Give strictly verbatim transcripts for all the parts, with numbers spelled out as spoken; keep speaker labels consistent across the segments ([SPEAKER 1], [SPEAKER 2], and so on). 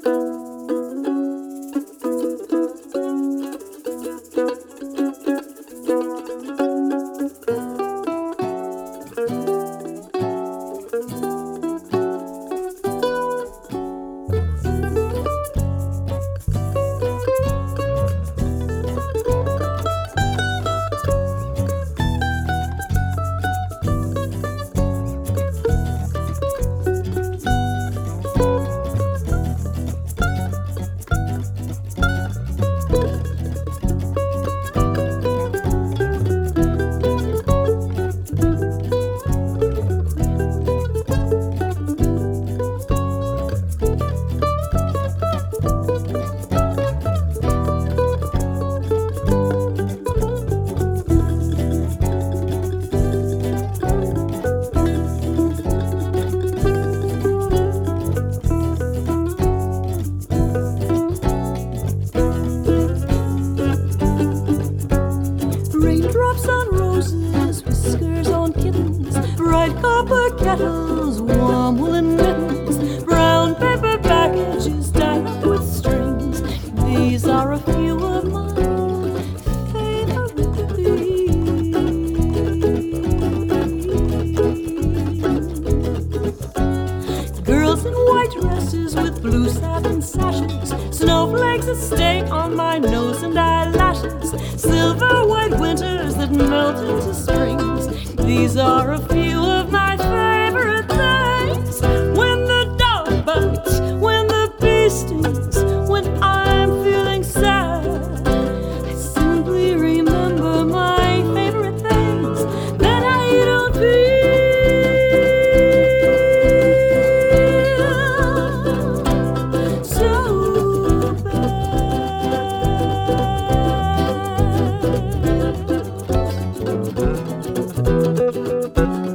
[SPEAKER 1] Raindrops on roses, whiskers on kittens, bright copper kettles, warm woolen mittens, brown paper packages tied up with strings. These are a few of my favorite things. Girls in white dresses with blue satin sashes, snowflakes that stay on my nose and eyelashes, silver white winters that melt into springs. These are a few of my favorite things. When the dog bites, when the bee stings, when I'm feeling sad, I simply remember my favorite things that I don't feel so bad.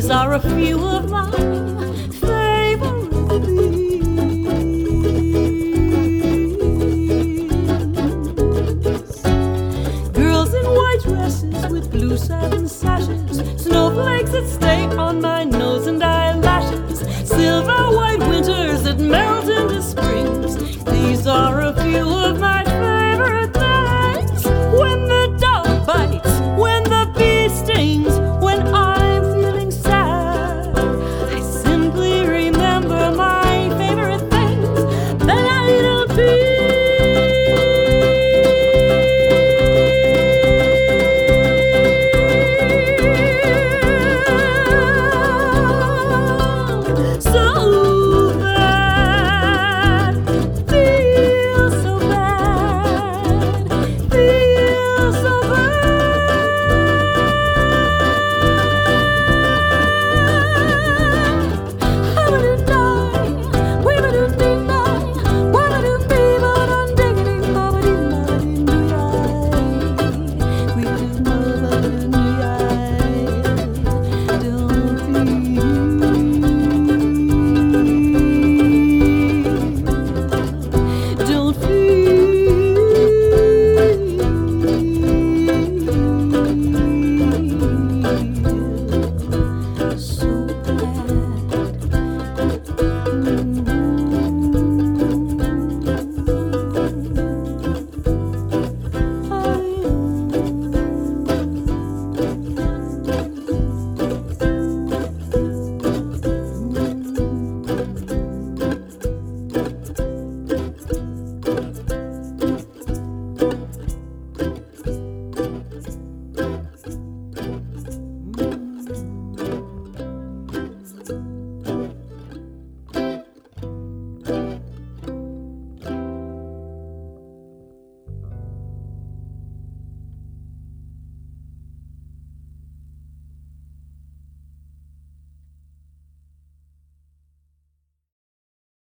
[SPEAKER 1] These are a few of my favorite themes. Girls in white dresses with blue satin sashes, snowflakes that stay on my nose